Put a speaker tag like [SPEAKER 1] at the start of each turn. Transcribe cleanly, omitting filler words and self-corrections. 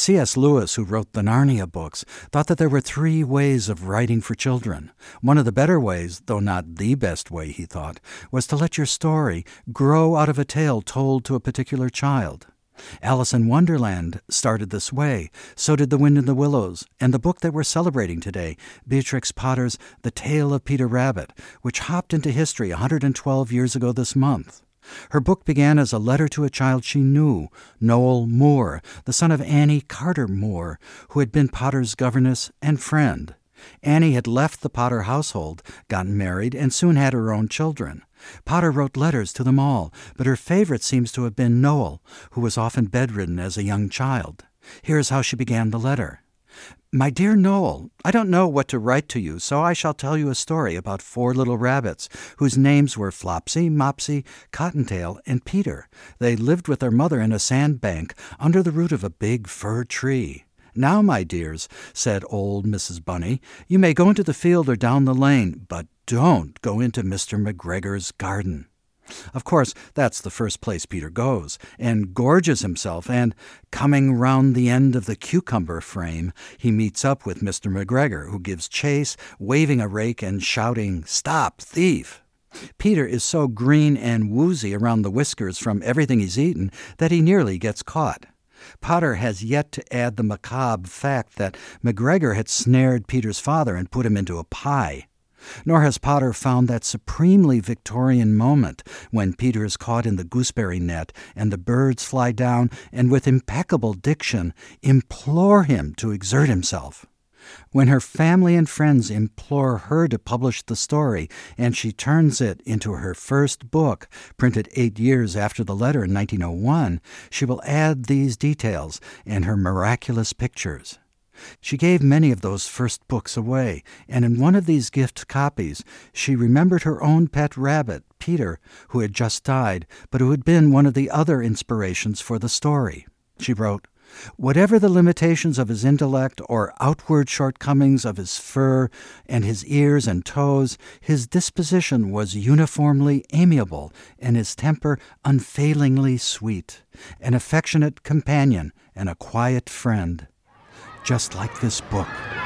[SPEAKER 1] C.S. Lewis, who wrote the Narnia books, thought that there were 3 ways of writing for children. One of the better ways, though not the best way, he thought, was to let your story grow out of a tale told to a particular child. Alice in Wonderland started this way. So did The Wind in the Willows, and the book that we're celebrating today, Beatrix Potter's The Tale of Peter Rabbit, which hopped into history 112 years ago this month. Her book began as a letter to a child she knew, Noel Moore, the son of Annie Carter Moore, who had been Potter's governess and friend. Annie had left the Potter household, gotten married, and soon had her own children. Potter wrote letters to them all, but her favorite seems to have been Noel, who was often bedridden as a young child. Here's how she began the letter. My dear Noel, I don't know what to write to you, so I shall tell you a story about 4 little rabbits, whose names were Flopsy, Mopsy, Cottontail, and Peter. They lived with their mother in a sandbank under the root of a big fir tree. Now, my dears, said old Mrs. Bunny, you may go into the field or down the lane, but don't go into Mr. McGregor's garden. Of course, that's the first place Peter goes, and gorges himself, and, coming round the end of the cucumber frame, he meets up with Mr. McGregor, who gives chase, waving a rake and shouting, Stop, thief! Peter is so green and woozy around the whiskers from everything he's eaten that he nearly gets caught. Potter has yet to add the macabre fact that McGregor had snared Peter's father and put him into a pie. Nor has Potter found that supremely Victorian moment when Peter is caught in the gooseberry net and the birds fly down and with impeccable diction implore him to exert himself. When her family and friends implore her to publish the story and she turns it into her first book, printed 8 years after the letter in 1901, she will add these details and her miraculous pictures. She gave many of those first books away, and in one of these gift copies she remembered her own pet rabbit, Peter, who had just died, but who had been one of the other inspirations for the story. She wrote, Whatever the limitations of his intellect or outward shortcomings of his fur and his ears and toes, his disposition was uniformly amiable and his temper unfailingly sweet, an affectionate companion and a quiet friend. Just like this book.